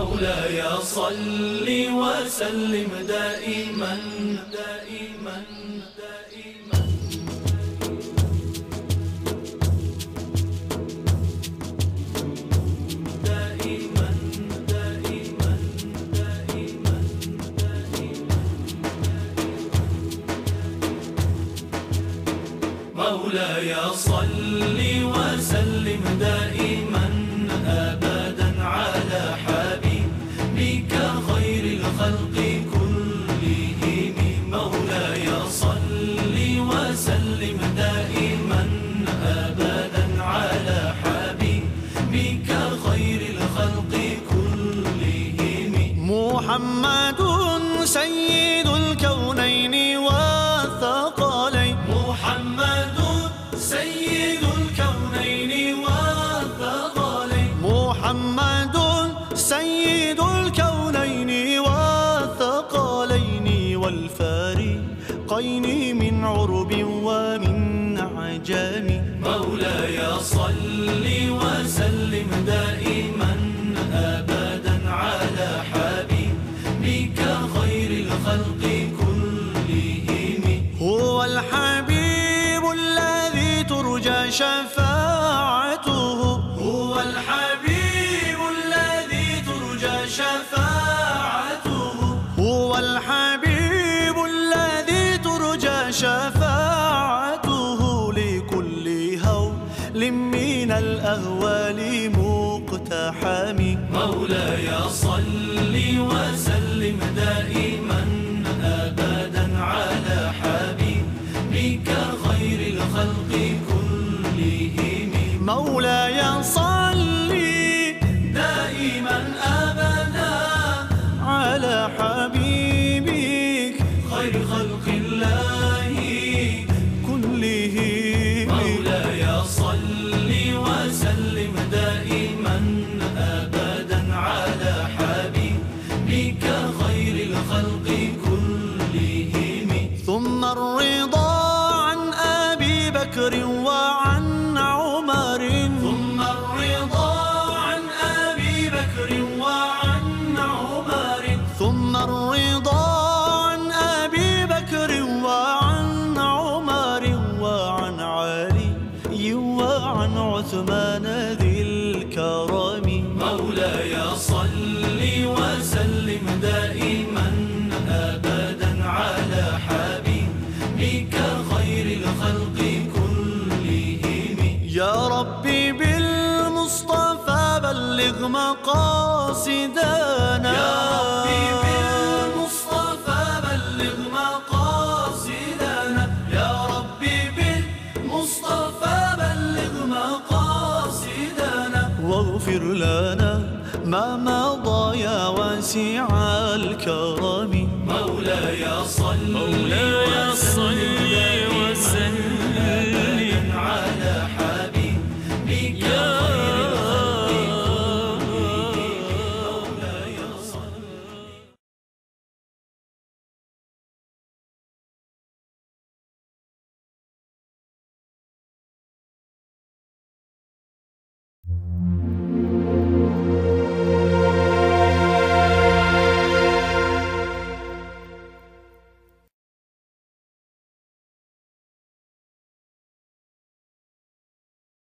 مولاي صل وسلم دائما دائما دائما دائما دائما دائما مولاي صل وسلم دائما أبدا على حبيبك خير الخلق كلهم. مولاي صل وسلم دائما أبدا على حبيبك خير الخلق كلهم. محمد سيد الكونين والثقلين. محمد سيد الكونين والثقلين. محمد سيد الكونين والثقلين والفارقين من عرب ومن عجم. مولاي صل وسلم دائما أبدا على حبيبك خير الخلق كلهم. هو الحبيب الذي ترجى شفاعته. هو الحبيب الذي ترجى شفاعته. هو الحبيب الذي ترجى شفاعته لكل هول من الأهوال مقتحم. مولاي صل وسلم دائما أبدا على حبيبك خير الخلق كلهم. مولاي صل دائما أبدا على حبيبك خير خلق الله كلهم. مولاي صل وسلم دائما أبدا على حبيبك خير الخلق كلهم. ثم الرضا عن أبي بكر وعن عمر. ثم الرضا عن أبي بكر وعن عمر. ثم الرضا عن أبي بكر وعن عمر وعن علي وعن عثمان ذي الكرم. مولاي صل وسلم دائما أبدا على حبيبك خير الخلق كلهم. يا ربي بالمصطفى بلغ مقاصدنا. يا ربي بالمصطفى بلغ مقاصدنا. يا ربي بالمصطفى بلغ مقاصدنا. واغفر لنا ما مضى يا واسع الكرم. مولاي صل وسلم